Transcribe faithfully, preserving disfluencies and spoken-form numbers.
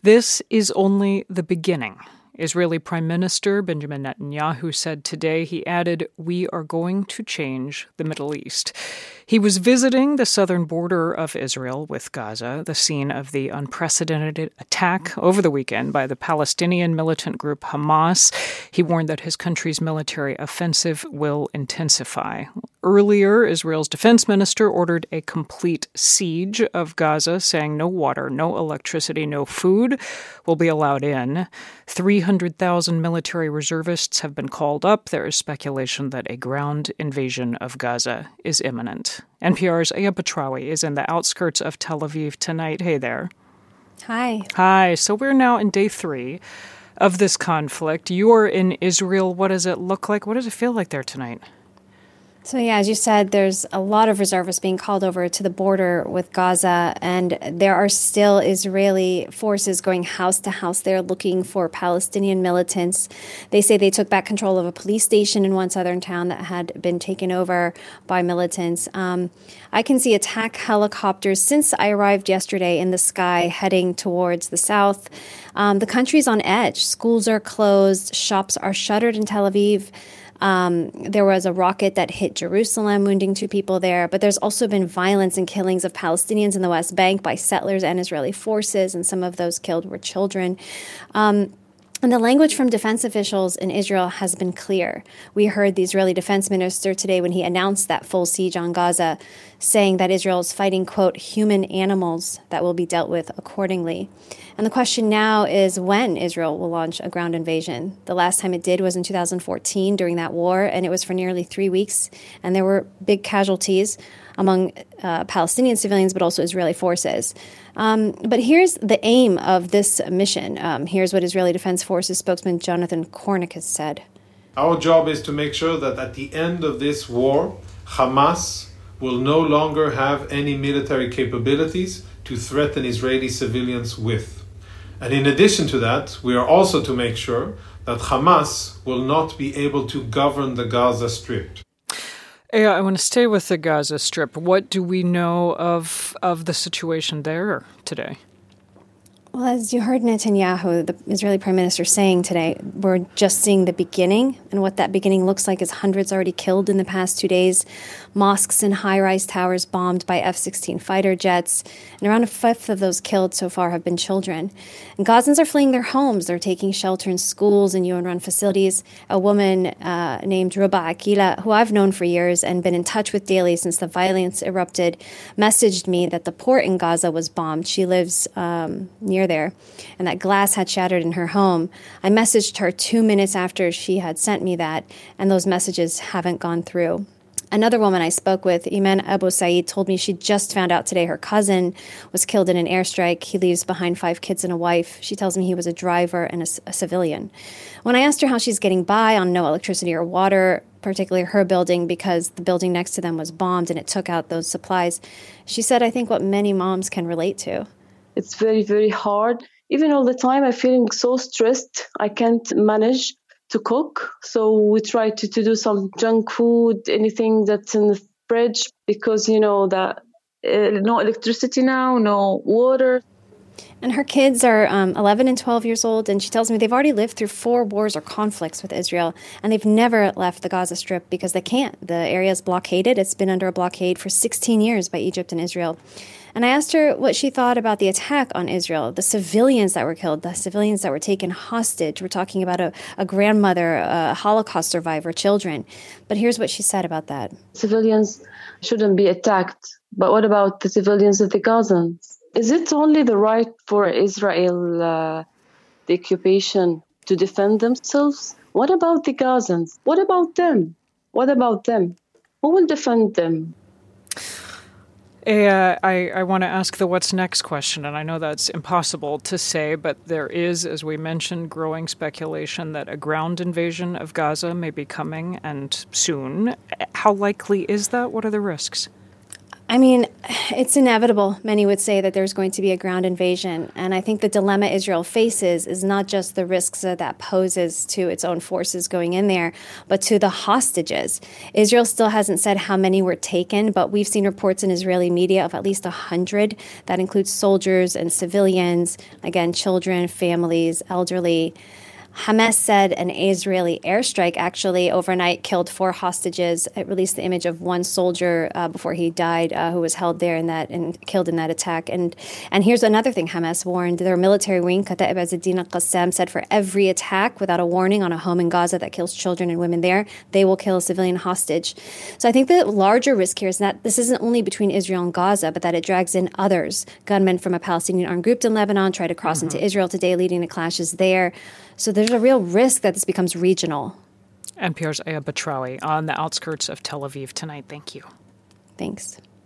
This is only the beginning. Israeli Prime Minister Benjamin Netanyahu said today, he added, "We are going to change the Middle East." He was visiting the southern border of Israel with Gaza, the scene of the unprecedented attack over the weekend by the Palestinian militant group Hamas. He warned that his country's military offensive will intensify. Earlier, Israel's defense minister ordered a complete siege of Gaza, saying no water, no electricity, no food will be allowed in. three hundred thousand military reservists have been called up. There is speculation that a ground invasion of Gaza is imminent. N P R's Aya Batrawi is in the outskirts of Tel Aviv tonight. Hey there. Hi. Hi. So we're now in day three of this conflict. You're in Israel. What does it look like? What does it feel like there tonight? So, yeah, as you said, there's a lot of reservists being called over to the border with Gaza, and there are still Israeli forces going house to house there looking for Palestinian militants. They say they took back control of a police station in one southern town that had been taken over by militants. Um, I can see attack helicopters since I arrived yesterday in the sky heading towards the south. Um, the country's on edge. Schools are closed. Shops are shuttered in Tel Aviv. Um, there was a rocket that hit Jerusalem, wounding two people there. But there's also been violence and killings of Palestinians in the West Bank by settlers and Israeli forces, and some of those killed were children. Um, And the language from defense officials in Israel has been clear. We heard the Israeli defense minister today when he announced that full siege on Gaza, saying that Israel is fighting, quote, human animals that will be dealt with accordingly. And the question now is when Israel will launch a ground invasion. The last time it did was in two thousand fourteen during that war, and it was for nearly three weeks. And there were big casualties among uh, Palestinian civilians, but also Israeli forces. Um, but here's the aim of this mission. Um, here's what Israeli Defense Forces spokesman Jonathan Kornick has said. Our job is to make sure that at the end of this war, Hamas will no longer have any military capabilities to threaten Israeli civilians with. And in addition to that, we are also to make sure that Hamas will not be able to govern the Gaza Strip. Yeah, I want to stay with the Gaza Strip. What do we know of of the situation there today? Well, as you heard Netanyahu, the Israeli prime minister, saying today, we're just seeing the beginning. And what that beginning looks like is hundreds already killed in the past two days, mosques and high-rise towers bombed by F sixteen fighter jets, and around a fifth of those killed so far have been children. And Gazans are fleeing their homes. They're taking shelter in schools and U N-run facilities. A woman uh, named Ruba Akila, who I've known for years and been in touch with daily since the violence erupted, messaged me that the port in Gaza was bombed. She lives um, near there, and that glass had shattered in her home. I messaged her two minutes after she had sent me that, and those messages haven't gone through. Another woman I spoke with, Iman Abu Said, told me she just found out today her cousin was killed in an airstrike. He leaves behind five kids and a wife. She tells me he was a driver and a, a civilian. When I asked her how she's getting by on no electricity or water, particularly her building, because the building next to them was bombed and it took out those supplies, she said, I think what many moms can relate to. It's very, very hard. Even all the time, I'm feeling so stressed. I can't manage to cook. So we try to, to do some junk food, anything that's in the fridge, because, you know, that uh, no electricity now, no water. And her kids are um, eleven and twelve years old, and she tells me they've already lived through four wars or conflicts with Israel, and they've never left the Gaza Strip because they can't. The area is blockaded. It's been under a blockade for sixteen years by Egypt and Israel. And I asked her what she thought about the attack on Israel, the civilians that were killed, the civilians that were taken hostage. We're talking about a, a grandmother, a Holocaust survivor, children. But here's what she said about that. Civilians shouldn't be attacked. But what about the civilians of the Gazans? Is it only the right for Israel, uh, the occupation, to defend themselves? What about the Gazans? What about them? What about them? Who will defend them? Uh, I, I want to ask the what's next question, and I know that's impossible to say, but there is, as we mentioned, growing speculation that a ground invasion of Gaza may be coming, and soon. How likely is that? What are the risks? I mean, it's inevitable, many would say, that there's going to be a ground invasion. And I think the dilemma Israel faces is not just the risks that that poses to its own forces going in there, but to the hostages. Israel still hasn't said how many were taken, but we've seen reports in Israeli media of at least one hundred. That includes soldiers and civilians, again, children, families, elderly. Hamas said an Israeli airstrike actually overnight killed four hostages. It released the image of one soldier uh, before he died uh, who was held there in that and killed in that attack. And and here's another thing Hamas warned. Their military wing, Kataib Azz-ad-Din al-Qassam, said for every attack without a warning on a home in Gaza that kills children and women there, they will kill a civilian hostage. So I think the larger risk here is that this isn't only between Israel and Gaza, but that it drags in others. Gunmen from a Palestinian armed group in Lebanon try to cross mm-hmm. into Israel today, leading to clashes there. So there's a real risk that this becomes regional. N P R's Aya Batrawi on the outskirts of Tel Aviv tonight. Thank you. Thanks.